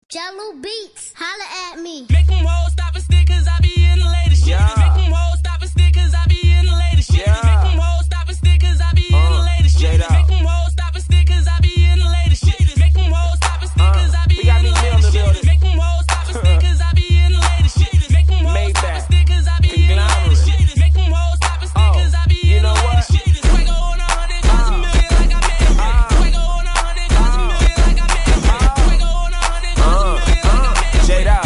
Jello Beats, holla at me. Make them hoes stop and stick, cause I be in the latest shit. Yeah. Make them hoes stop and stick, cause I be in the latest shit. Yeah. Make them hoes stop and stick, cause I be in the latest shit. Jada. Make them hoes stop and stick, cause I be in the latest shit. Make them hoes stop and stick, cause I be we got in the Meek Mill in latest the shit. building. Make them hoes stop and stick, cause I be in the latest shit. Make them hoes stop and stick, cause I be in the latest shit. Make them hoes stop and stick, cause I be in the latest shit. Swagger on 100, cause a million like I made it. Swagger on 100, cause a million like I made it. Swagger on 100, cause a million like I made it. Jada.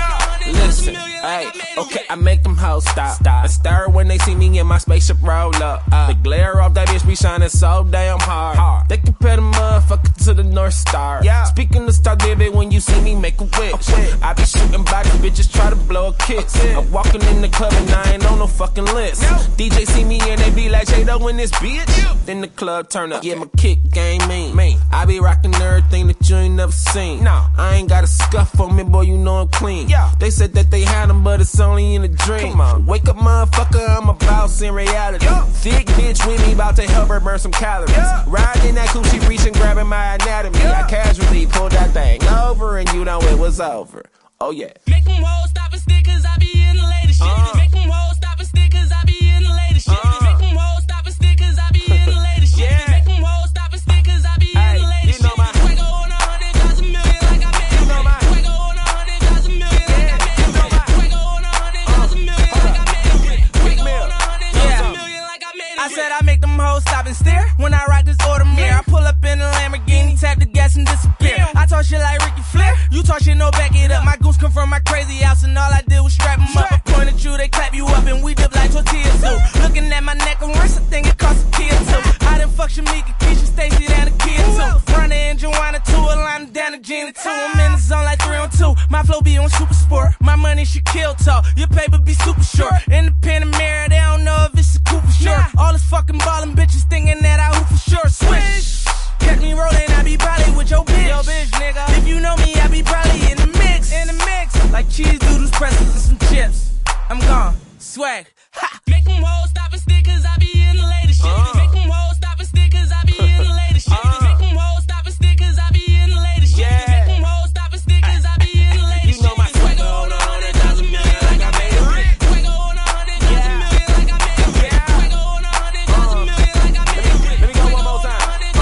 Listen, hey, okay, I make them hoes stop. And stir when they see me in my spaceship roll up. The glare off that bitch be shining so damn hard. They compare the motherfucker to the North Star. Speaking of Star David, when you see me make a wish, I be shooting bodies, bitches try to blow a kiss. I'm walking in the club and I ain't on no fucking list. DJ see me and they be like, Jada in this bitch. Then the club turn up, yeah, my kick game mean. I be rocking everything that you ain't never seen. I ain't got a scuff on me, boy, you know I'm clean. They said that they had them, but it's only in a dream. Wake up, motherfucker, I'm a boss in reality. Thick bitch with me, about to help her burn some calories. Riding that coupe, she reaching, grabbing my anatomy. I casually pulled that thing over, and you know it was over. Oh yeah. Make them hoes stop and stick, cause I be in the latest shit. Make them hoes stop and stick, cause I be in the latest shit. Make them hoes stop and stick, cause I be in the latest shit. Make them hoes stop and stick, cause I be in the latest shit. Swagger on 100, cause a million like I made it. Swagger on 100, cause a million like I made it. Swagger on 100, cause a million like I made it. Swagger on 100, cause a million like I made it. I said I make them hoes stop and stare when I rock this Audemars. I pull up in a Lamborghini, tap the gas and disappear. I talk shit like Ricky Flair, you talk shit, no back it up. My goose come from my crazy house and all I did was strap them up. I point at you, they clap you up and we dip like tortillas too. Looking at my neck and wrist, I think it cost a kid too. I done fuck Shamika, Keisha, Stacy, and a kid too. Rhonda and Joanna too, Alana, down to Gina too. I'm in the zone like 3 on 2. My flow be on super sport. My money should kill talk. Your paper be super short. Independent mirror, they don't know if it's a coup for sure. All this fucking ballin' bitches thinking that I hoop for sure. Swish. Catch me rolling, I be probably with your bitch. Yo, bitch, nigga. If you know me, I be probably in the mix. In the mix. Like cheese doodles, pretzels, and some chips. I'm gone. Swag. Ha. Make them hoes stop and stick, cause I be in the latest shit. Make them hoes stop and stick, cause I be in the latest shit. Make them hoes stop and stick, cause I be in the latest shit. Make them hoes stop and stick, cause I be in the latest shit. You know my swagger on 100, cause a million like I made it. Swagger on 100, cause a million like I made it. Swagger on 100, cause a million like I made it. Let me go one more time.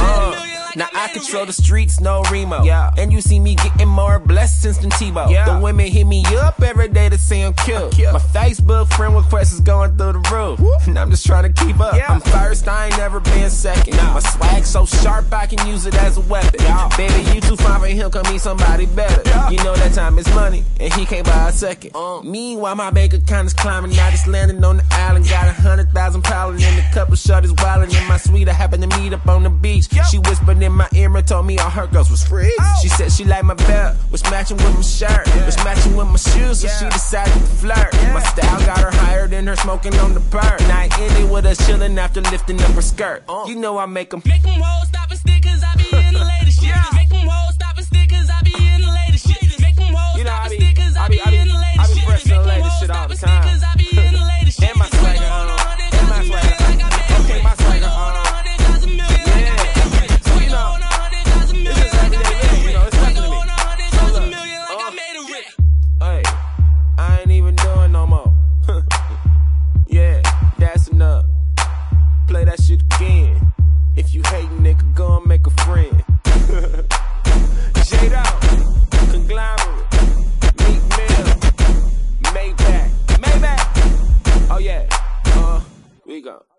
Now I control the streets, no Remo. And you see me getting more blessings than Tebow. The women hit me up every day to say I'm cute. My Facebook friend request is going through the roof. And I'm just trying to keep up. I'm first, I ain't never been second. My swag so sharp, I can use it as a weapon. Baby, you too fine for him, come meet somebody better. You know that time is money, and he can't buy a second. Meanwhile, my bank account is climbing. I just landed on the island, got 100,000 piling in a couple shorties wildin' in my suite. I happened to meet up on the beach. She whispered in my ear and told me all her girls was free. She said she liked my belt, was matching with my shirt, was matching with my shoes, so she decided to flirt. My style got her higher than her smoking on the perk. Night ended with us chilling after lifting up her skirt. You know I make them hoes stop and stick, cause I be in the latest shit. Make them hoes stop and stick, cause I be in the latest shit. Make them hoes stop and stick, cause I be in the latest shit. I be pressing the latest shit all the time. Cause I be in the latest shit. And my swagger on. And my swagger. Okay, my swagger on. I ain't even doing no more. Yeah, that's enough. Play that shit again. If you hate nigga, go and make a friend. Jada, Conglomerate, Meek Mill, Maybach. Oh yeah, we go.